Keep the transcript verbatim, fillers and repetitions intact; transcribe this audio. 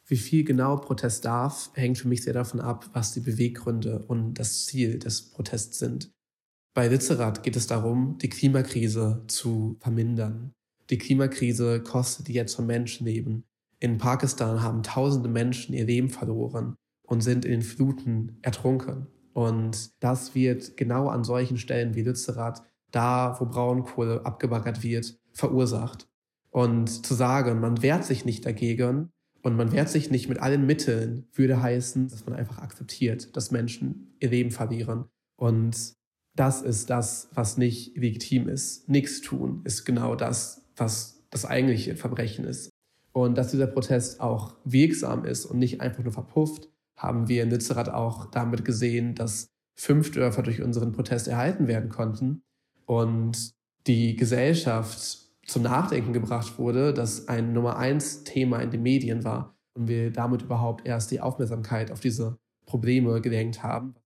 Wie viel genau Protest darf, hängt für mich sehr davon ab, was die Beweggründe und das Ziel des Protests sind. Bei Lützerath geht es darum, die Klimakrise zu vermindern. Die Klimakrise kostet jetzt von Menschenleben. In Pakistan haben tausende Menschen ihr Leben verloren und sind in den Fluten ertrunken. Und das wird genau an solchen Stellen wie Lützerath, da wo Braunkohle abgebaggert wird, verursacht. Und zu sagen, man wehrt sich nicht dagegen und man wehrt sich nicht mit allen Mitteln, würde heißen, dass man einfach akzeptiert, dass Menschen ihr Leben verlieren. Und das ist das, was nicht legitim ist. Nichts tun ist genau das, was das eigentliche Verbrechen ist. Und dass dieser Protest auch wirksam ist und nicht einfach nur verpufft, haben wir in Lützerath auch damit gesehen, dass fünf Dörfer durch unseren Protest erhalten werden konnten und die Gesellschaft zum Nachdenken gebracht wurde, dass ein Nummer eins Thema in den Medien war und wir damit überhaupt erst die Aufmerksamkeit auf diese Probleme gelenkt haben.